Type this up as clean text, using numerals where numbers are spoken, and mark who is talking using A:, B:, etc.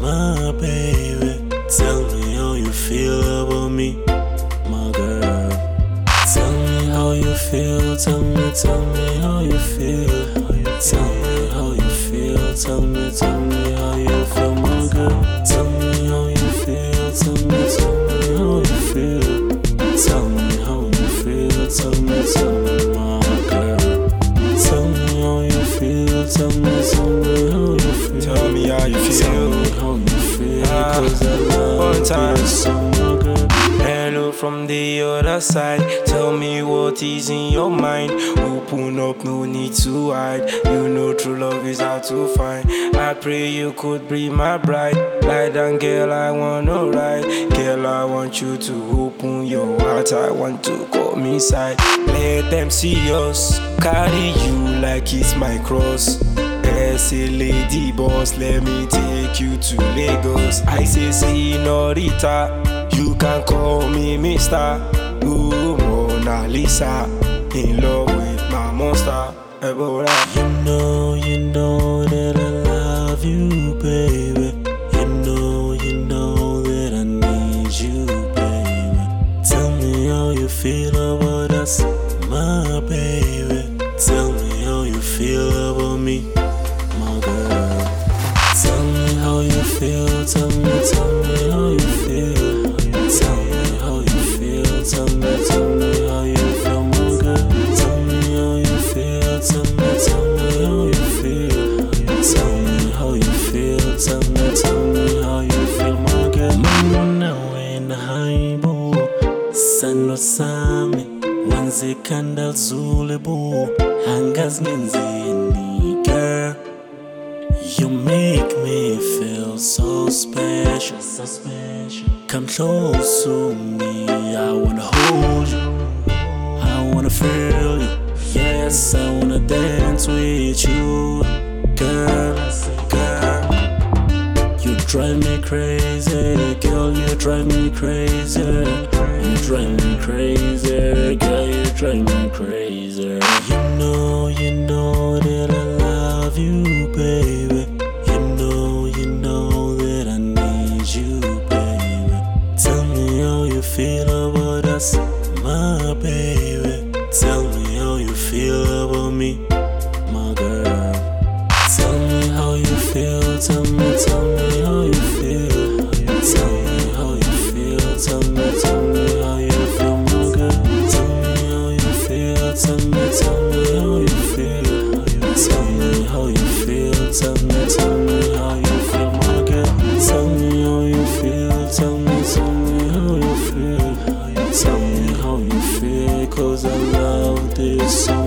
A: my baby. Tell me how you feel about me, my girl. Tell me how you feel, tell me how you feel. Tell me how you feel, tell me how you feel, my girl. Tell me how you feel, tell me how you feel. Tell me how you feel, tell me, my girl. Tell me how you feel, tell me how you feel.
B: Tell me how you feel.
A: Tell me how you feel, 'cause I love you so, my girl.
B: Hello from the other side. Tell me what is in your mind. Open up, no need to hide. You know true love is hard to find. I pray you could be my bride. Lie down, girl, I wanna ride. Girl, I want you to open your heart. I want to come inside. Let them see us. Carry you like it's my cross. Say lady boss, let me take you to Lagos. I say señorita, you can call me Mr. Ooh, Mona Lisa, in love with my monster. Ebola.
A: You know that I love you, baby. You know that I need you, baby. Tell me how you feel about us, my baby. Tell me how you feel about me, my girl. Tell me how you feel, tell me how you feel. Tell me how you feel, tell me how you feel, my girl. Tell me how you feel, tell me how you feel. Tell me how you feel, tell me how you feel, my girl. Muna wena haibo, sano sami, wanze kanda zule bo, hangas ngenzini, girl. You make me feel so special, so special. Come close to me, I wanna hold you, I wanna feel you. Yes, I wanna dance with you, girl, girl. You drive me crazy, girl, you drive me crazy. You drive me crazy, girl, you drive me crazy. You know that I love you, baby. You know that I need you, baby. Tell me how you feel about us, my baby. Tell me how you feel about me, my girl. Tell me how you feel, tell me how you feel. Tell me how you feel, tell me how you feel, my girl. Tell me how you feel, tell me how you feel. Tell me how you feel, tell me how you feel, my girl. Tell me how you feel, tell me how you feel. Tell me how you feel, 'cause I love this song.